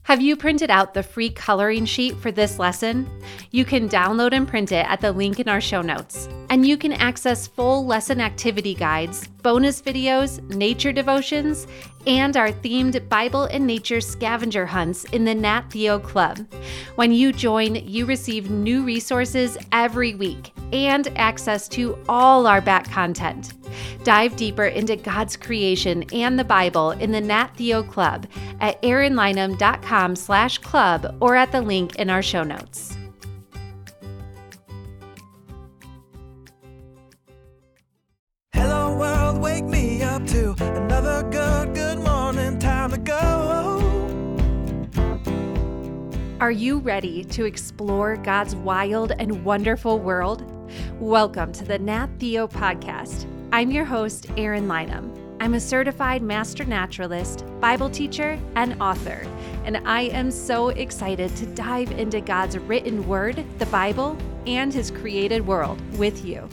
Have you printed out the free coloring sheet for this lesson? You can download and print it at the link in our show notes. And you can access full lesson activity guides, bonus videos, nature devotions, and our themed Bible and nature scavenger hunts in the Nat Theo Club. When you join, you receive new resources every week and access to all our back content. Dive deeper into God's creation and the Bible in the Nat Theo Club at erinlynham.com/club or at the link in our show notes. Hello world, wake me up to another good morning, time to go. Are you ready to explore God's wild and wonderful world? Welcome to the Nat Theo Podcast. I'm your host, Erin Lynham. I'm a certified master naturalist, Bible teacher, and author, and I am so excited to dive into God's written word, the Bible, and His created world with you.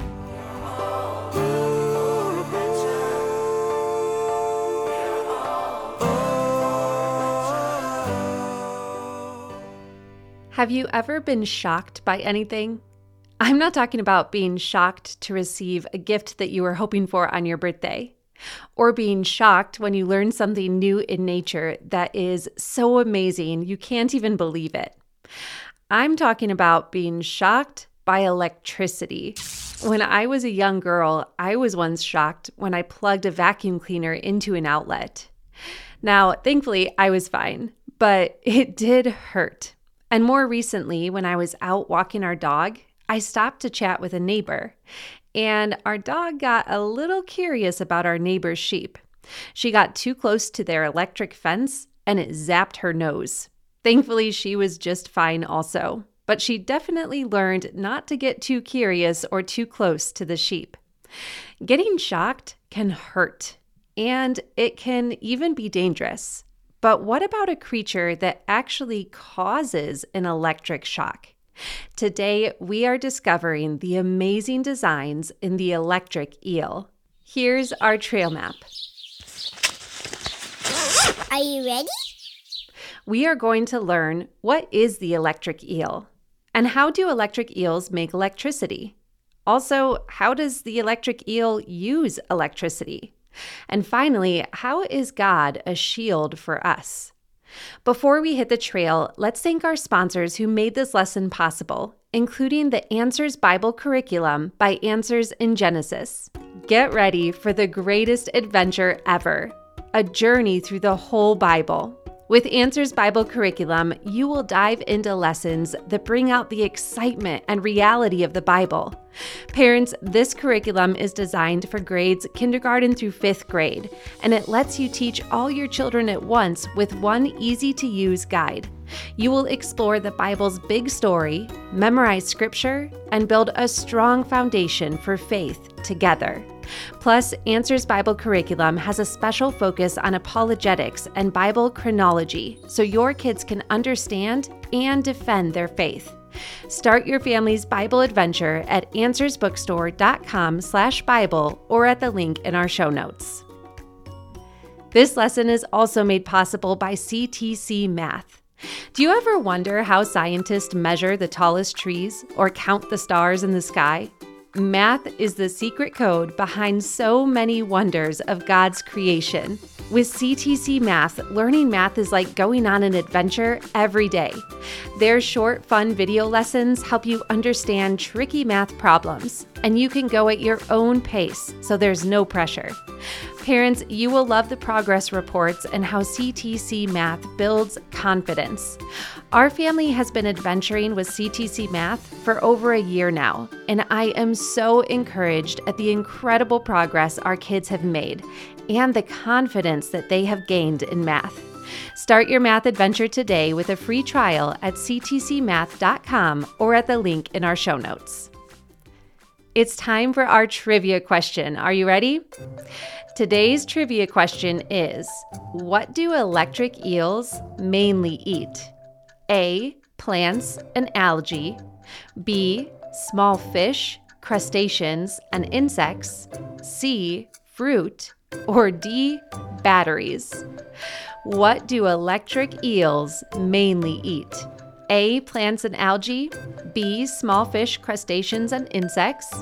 Have you ever been shocked by anything? I'm not talking about being shocked to receive a gift that you were hoping for on your birthday, or being shocked when you learn something new in nature that is so amazing you can't even believe it. I'm talking about being shocked by electricity. When I was a young girl, I was once shocked when I plugged a vacuum cleaner into an outlet. Now, thankfully, I was fine, but it did hurt. And more recently, when I was out walking our dog, I stopped to chat with a neighbor, and our dog got a little curious about our neighbor's sheep. She got too close to their electric fence, and it zapped her nose. Thankfully, she was just fine also, but she definitely learned not to get too curious or too close to the sheep. Getting shocked can hurt, and it can even be dangerous. But what about a creature that actually causes an electric shock? Today, we are discovering the amazing designs in the electric eel. Here's our trail map. Are you ready? We are going to learn what is the electric eel, and how do electric eels make electricity? Also, how does the electric eel use electricity? And finally, how is God a shield for us? Before we hit the trail, let's thank our sponsors who made this lesson possible, including the Answers Bible Curriculum by Answers in Genesis. Get ready for the greatest adventure ever, a journey through the whole Bible. With Answers Bible Curriculum, you will dive into lessons that bring out the excitement and reality of the Bible. Parents, this curriculum is designed for grades kindergarten through 5th grade, and it lets you teach all your children at once with one easy-to-use guide. You will explore the Bible's big story, memorize scripture, and build a strong foundation for faith together. Plus, Answers Bible Curriculum has a special focus on apologetics and Bible chronology, so your kids can understand and defend their faith. Start your family's Bible adventure at answersbookstore.com/Bible or at the link in our show notes. This lesson is also made possible by CTC Math. Do you ever wonder how scientists measure the tallest trees or count the stars in the sky? Math is the secret code behind so many wonders of God's creation. With CTC Math, learning math is like going on an adventure every day. Their short, fun video lessons help you understand tricky math problems, and you can go at your own pace, so there's no pressure. Parents, you will love the progress reports and how CTC Math builds confidence. Our family has been adventuring with CTC Math for over a year now, and I am so encouraged at the incredible progress our kids have made and the confidence that they have gained in math. Start your math adventure today with a free trial at ctcmath.com or at the link in our show notes. It's time for our trivia question. Are you ready? Today's trivia question is, what do electric eels mainly eat? A, plants and algae. B, small fish, crustaceans, and insects. C, fruit. Or D, batteries? What do electric eels mainly eat? A, plants and algae. B, small fish, crustaceans, and insects.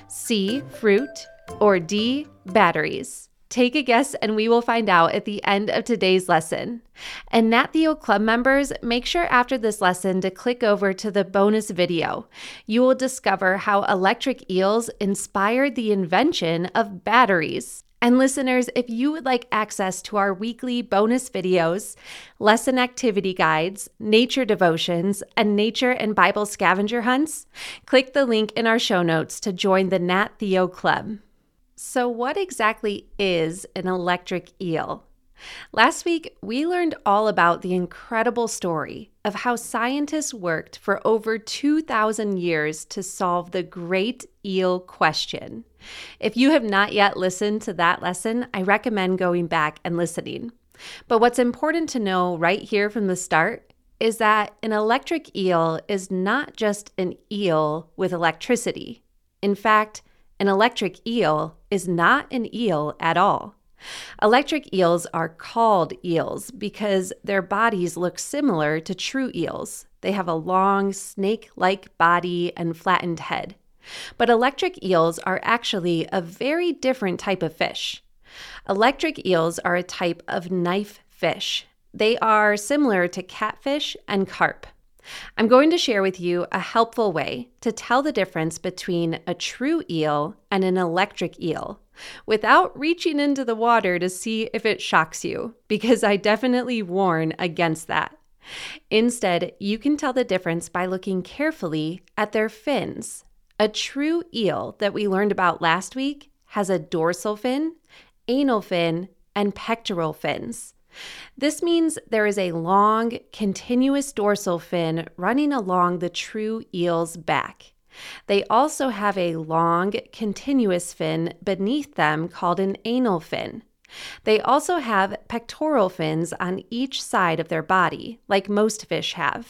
C, fruit. Or D, batteries? Take a guess and we will find out at the end of today's lesson. And Nat Theo Club members, make sure after this lesson to click over to the bonus video. You will discover how electric eels inspired the invention of batteries. And listeners, if you would like access to our weekly bonus videos, lesson activity guides, nature devotions, and nature and Bible scavenger hunts, click the link in our show notes to join the Nat Theo Club. So what exactly is an electric eel? Last week, we learned all about the incredible story of how scientists worked for over 2,000 years to solve the great eel question. If you have not yet listened to that lesson, I recommend going back and listening. But what's important to know right here from the start is that an electric eel is not just an eel with electricity. In fact, an electric eel is not an eel at all. Electric eels are called eels because their bodies look similar to true eels. They have a long, snake-like body and flattened head. But electric eels are actually a very different type of fish. Electric eels are a type of knife fish. They are similar to catfish and carp. I'm going to share with you a helpful way to tell the difference between a true eel and an electric eel without reaching into the water to see if it shocks you, because I definitely warn against that. Instead, you can tell the difference by looking carefully at their fins. A true eel that we learned about last week has a dorsal fin, anal fin, and pectoral fins. This means there is a long, continuous dorsal fin running along the true eel's back. They also have a long, continuous fin beneath them called an anal fin. They also have pectoral fins on each side of their body, like most fish have.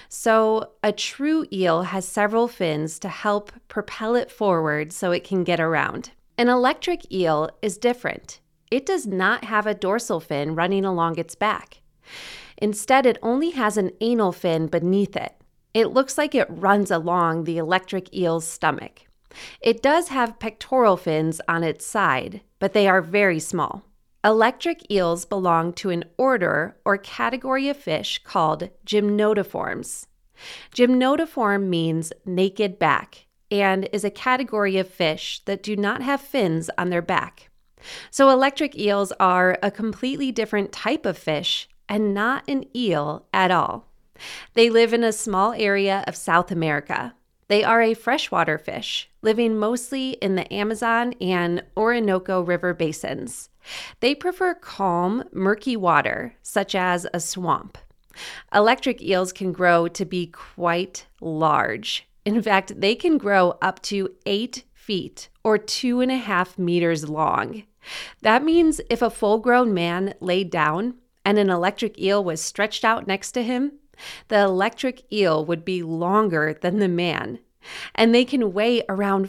So a true eel has several fins to help propel it forward so it can get around. An electric eel is different. It does not have a dorsal fin running along its back. Instead, it only has an anal fin beneath it. It looks like it runs along the electric eel's stomach. It does have pectoral fins on its side, but they are very small. Electric eels belong to an order or category of fish called gymnotiforms. Gymnotiform means naked back and is a category of fish that do not have fins on their back. So electric eels are a completely different type of fish and not an eel at all. They live in a small area of South America. They are a freshwater fish, living mostly in the Amazon and Orinoco River basins. They prefer calm, murky water, such as a swamp. Electric eels can grow to be quite large. In fact, they can grow up to 8 feet or 2.5 meters long. That means if a full-grown man laid down and an electric eel was stretched out next to him, the electric eel would be longer than the man. And they can weigh around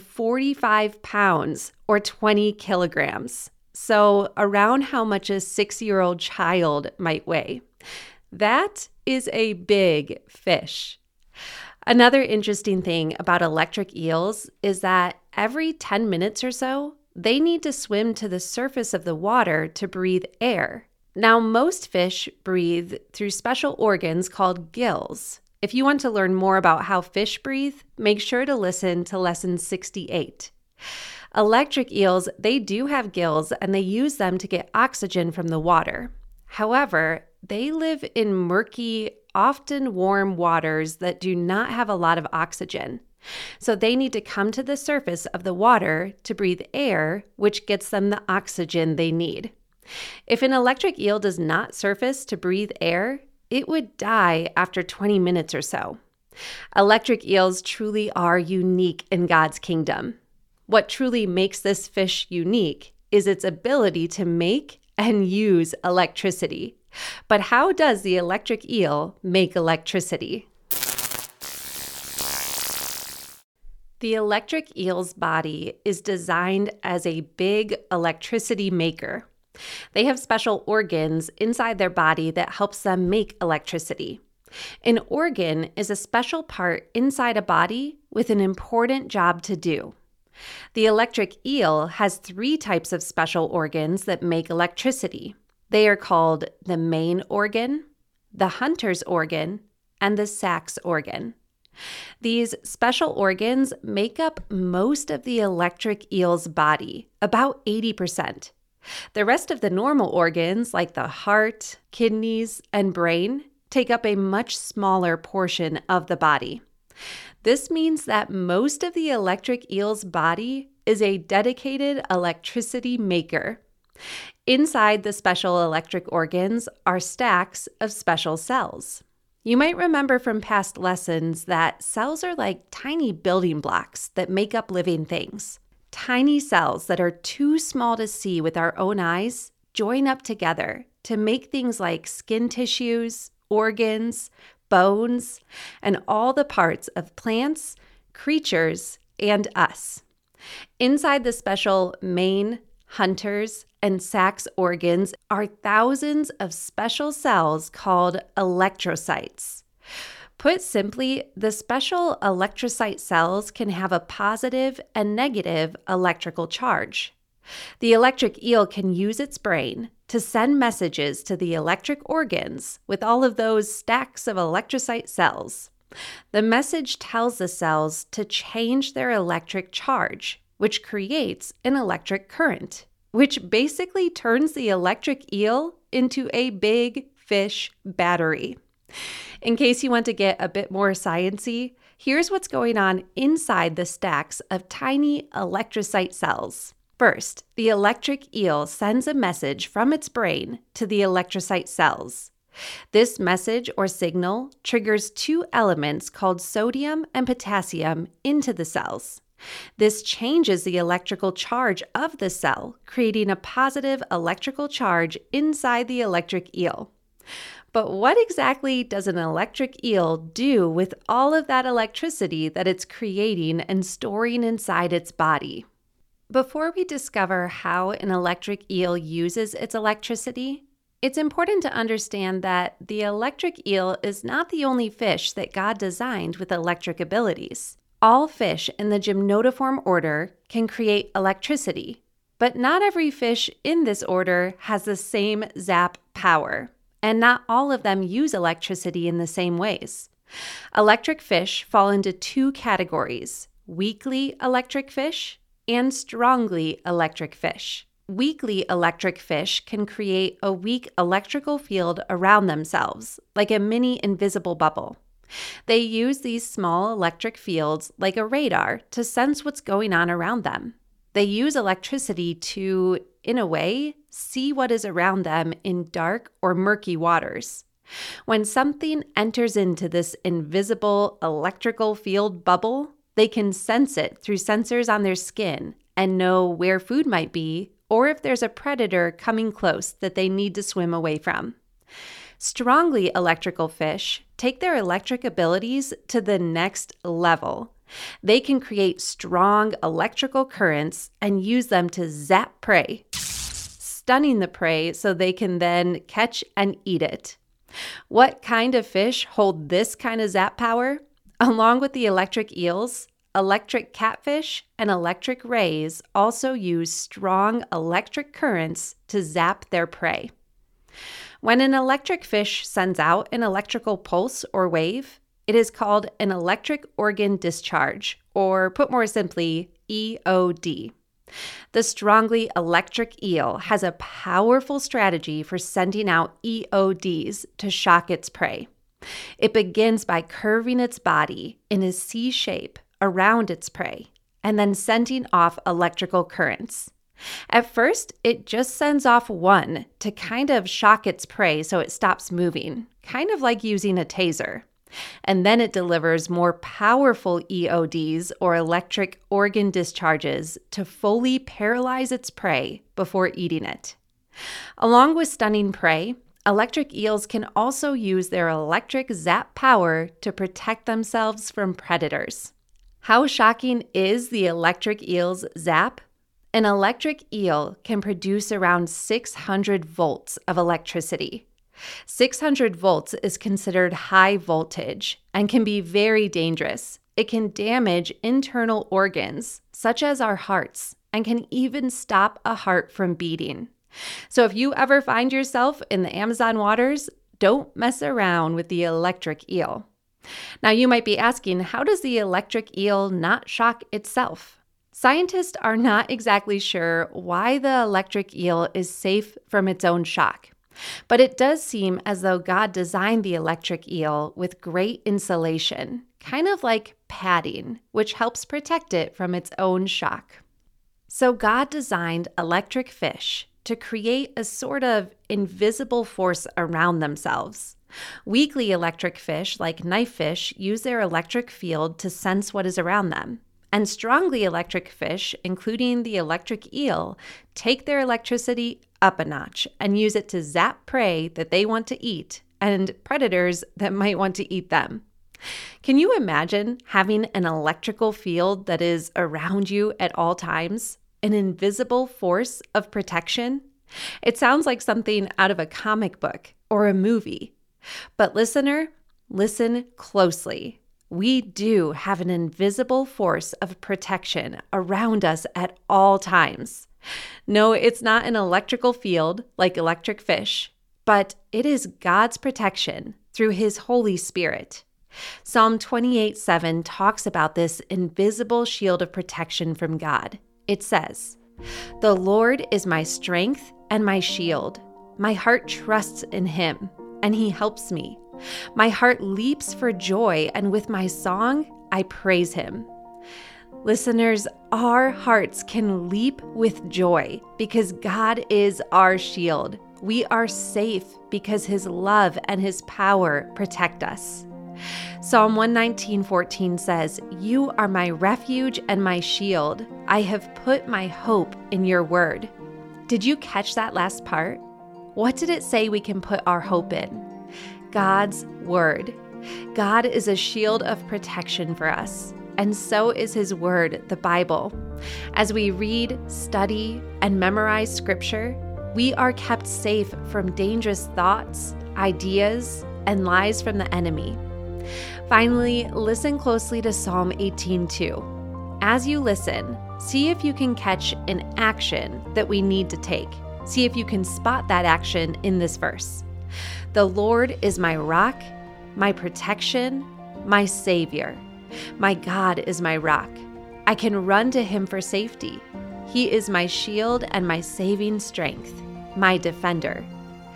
45 pounds or 20 kilograms. So around how much a 6-year-old child might weigh. That is a big fish. Another interesting thing about electric eels is that every 10 minutes or so, they need to swim to the surface of the water to breathe air. Now, most fish breathe through special organs called gills. If you want to learn more about how fish breathe, make sure to listen to lesson 68. Electric eels, they do have gills and they use them to get oxygen from the water. However, they live in murky, often warm waters that do not have a lot of oxygen. So they need to come to the surface of the water to breathe air, which gets them the oxygen they need. If an electric eel does not surface to breathe air, it would die after 20 minutes or so. Electric eels truly are unique in God's kingdom. What truly makes this fish unique is its ability to make and use electricity. But how does the electric eel make electricity? The electric eel's body is designed as a big electricity maker. They have special organs inside their body that helps them make electricity. An organ is a special part inside a body with an important job to do. The electric eel has 3 types of special organs that make electricity. They are called the main organ, the hunter's organ, and the sacs organ. These special organs make up most of the electric eel's body, about 80%. The rest of the normal organs, like the heart, kidneys, and brain, take up a much smaller portion of the body. This means that most of the electric eel's body is a dedicated electricity maker. Inside the special electric organs are stacks of special cells. You might remember from past lessons that cells are like tiny building blocks that make up living things. Tiny cells that are too small to see with our own eyes join up together to make things like skin tissues, organs, bones, and all the parts of plants, creatures, and us. Inside the special main, hunters, and sacs organs are thousands of special cells called electrocytes. Put simply, the special electrocyte cells can have a positive and negative electrical charge. The electric eel can use its brain to send messages to the electric organs with all of those stacks of electrocyte cells. The message tells the cells to change their electric charge, which creates an electric current, which basically turns the electric eel into a big fish battery. In case you want to get a bit more sciencey, here's what's going on inside the stacks of tiny electrocyte cells. First, the electric eel sends a message from its brain to the electrocyte cells. This message or signal triggers 2 elements called sodium and potassium into the cells. This changes the electrical charge of the cell, creating a positive electrical charge inside the electric eel. But what exactly does an electric eel do with all of that electricity that it's creating and storing inside its body? Before we discover how an electric eel uses its electricity, it's important to understand that the electric eel is not the only fish that God designed with electric abilities. All fish in the Gymnotiform order can create electricity, but not every fish in this order has the same zap power, and not all of them use electricity in the same ways. Electric fish fall into 2 categories: weakly electric fish and strongly electric fish. Weakly electric fish can create a weak electrical field around themselves, like a mini invisible bubble. They use these small electric fields like a radar to sense what's going on around them. They use electricity to, in a way, see what is around them in dark or murky waters. When something enters into this invisible electrical field bubble, they can sense it through sensors on their skin and know where food might be or if there's a predator coming close that they need to swim away from. Strongly electrical fish take their electric abilities to the next level. They can create strong electrical currents and use them to zap prey, stunning the prey so they can then catch and eat it. What kind of fish hold this kind of zap power? Along with the electric eels, electric catfish and electric rays also use strong electric currents to zap their prey. When an electric fish sends out an electrical pulse or wave, it is called an electric organ discharge, or put more simply, EOD. The strongly electric eel has a powerful strategy for sending out EODs to shock its prey. It begins by curving its body in a C shape around its prey, and then sending off electrical currents. At first, it just sends off one to kind of shock its prey so it stops moving, kind of like using a taser. And then it delivers more powerful EODs, or electric organ discharges, to fully paralyze its prey before eating it. Along with stunning prey, electric eels can also use their electric zap power to protect themselves from predators. How shocking is the electric eel's zap? An electric eel can produce around 600 volts of electricity. 600 volts is considered high voltage and can be very dangerous. It can damage internal organs, such as our hearts, and can even stop a heart from beating. So if you ever find yourself in the Amazon waters, don't mess around with the electric eel. Now you might be asking, how does the electric eel not shock itself? Scientists are not exactly sure why the electric eel is safe from its own shock. But it does seem as though God designed the electric eel with great insulation, kind of like padding, which helps protect it from its own shock. So God designed electric fish to create a sort of invisible force around themselves. Weakly electric fish, like knife fish, use their electric field to sense what is around them. And strongly electric fish, including the electric eel, take their electricity up a notch and use it to zap prey that they want to eat and predators that might want to eat them. Can you imagine having an electrical field that is around you at all times? An invisible force of protection? It sounds like something out of a comic book or a movie. But listener, listen closely. We do have an invisible force of protection around us at all times. No, it's not an electrical field like electric fish, but it is God's protection through His Holy Spirit. Psalm 28:7 talks about this invisible shield of protection from God. It says, "The Lord is my strength and my shield. My heart trusts in Him, and He helps me. My heart leaps for joy, and with my song, I praise Him." Listeners, our hearts can leap with joy because God is our shield. We are safe because His love and His power protect us. Psalm 119:14 says, "You are my refuge and my shield. I have put my hope in your word." Did you catch that last part? What did it say we can put our hope in? God's word. God is a shield of protection for us, and so is His word, the Bible. As we read, study, and memorize scripture, we are kept safe from dangerous thoughts, ideas, and lies from the enemy. Finally, listen closely to Psalm 18:2. As you listen, see if you can catch an action that we need to take. See if you can spot that action in this verse. "The Lord is my rock, my protection, my Savior. My God is my rock. I can run to Him for safety. He is my shield and my saving strength, my defender."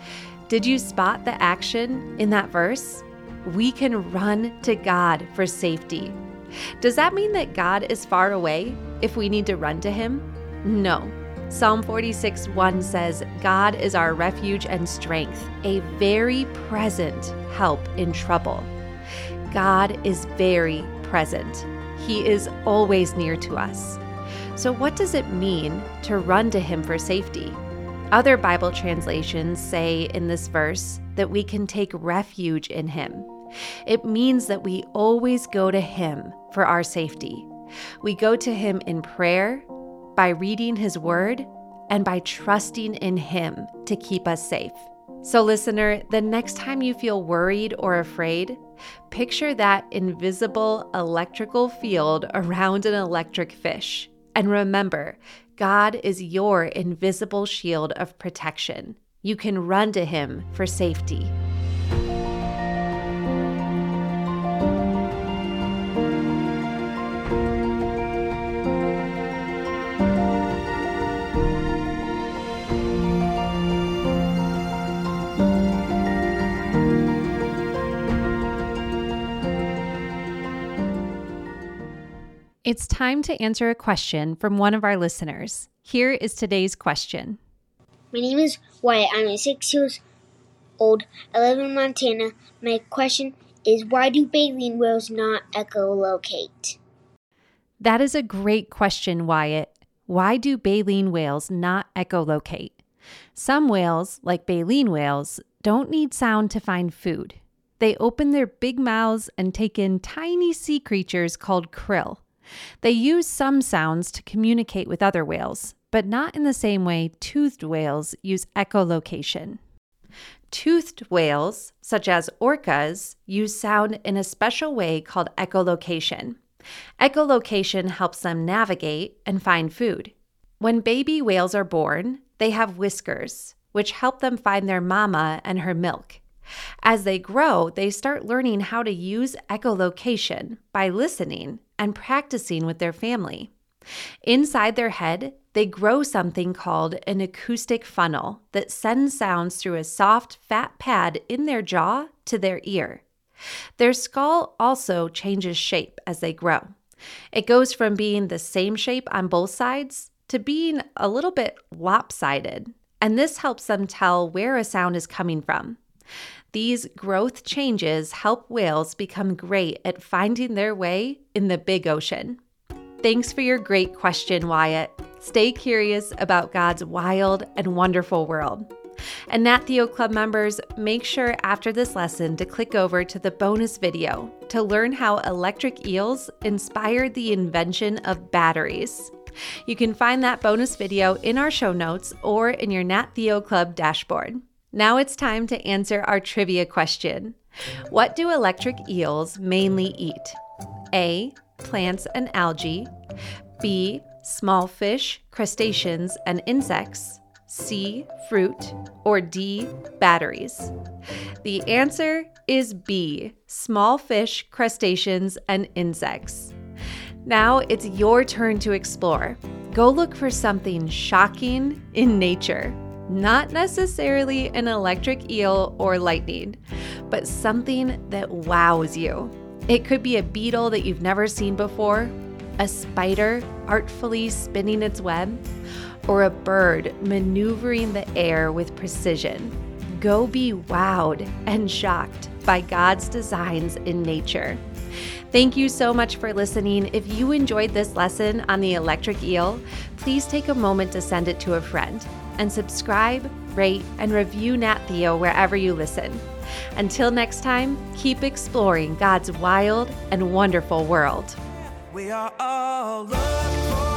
Did you spot the action in that verse? We can run to God for safety. Does that mean that God is far away if we need to run to Him? No. Psalm 46:1 says, "God is our refuge and strength, a very present help in trouble." God is very present. He is always near to us. So what does it mean to run to Him for safety? Other Bible translations say in this verse that we can take refuge in Him. It means that we always go to Him for our safety. We go to Him in prayer, by reading His word, and by trusting in Him to keep us safe. So listener, the next time you feel worried or afraid, picture that invisible electrical field around an electric fish. And remember, God is your invisible shield of protection. You can run to Him for safety. It's time to answer a question from one of our listeners. Here is today's question. My name is Wyatt. I'm 6 years old. I live in Montana. My question is, why do baleen whales not echolocate? That is a great question, Wyatt. Why do baleen whales not echolocate? Some whales, like baleen whales, don't need sound to find food. They open their big mouths and take in tiny sea creatures called krill. They use some sounds to communicate with other whales, but not in the same way toothed whales use echolocation. Toothed whales, such as orcas, use sound in a special way called echolocation. Echolocation helps them navigate and find food. When baby whales are born, they have whiskers, which help them find their mama and her milk. As they grow, they start learning how to use echolocation by listening and practicing with their family. Inside their head, they grow something called an acoustic funnel that sends sounds through a soft, fat pad in their jaw to their ear. Their skull also changes shape as they grow. It goes from being the same shape on both sides to being a little bit lopsided, and this helps them tell where a sound is coming from. These growth changes help whales become great at finding their way in the big ocean. Thanks for your great question, Wyatt. Stay curious about God's wild and wonderful world. And Nat Theo Club members, make sure after this lesson to click over to the bonus video to learn how electric eels inspired the invention of batteries. You can find that bonus video in our show notes or in your Nat Theo Club dashboard. Now it's time to answer our trivia question. What do electric eels mainly eat? A. Plants and algae. B. Small fish, crustaceans, and insects. C. Fruit. Or D. Batteries. The answer is B. Small fish, crustaceans, and insects. Now it's your turn to explore. Go look for something shocking in nature. Not necessarily an electric eel or lightning, but something that wows you. It could be a beetle that you've never seen before, a spider artfully spinning its web, or a bird maneuvering the air with precision. Go be wowed and shocked by God's designs in nature. Thank you so much for listening. If you enjoyed this lesson on the electric eel, please take a moment to send it to a friend. And subscribe, rate, and review Nat Theo wherever you listen. Until next time, keep exploring God's wild and wonderful world. We are all looking for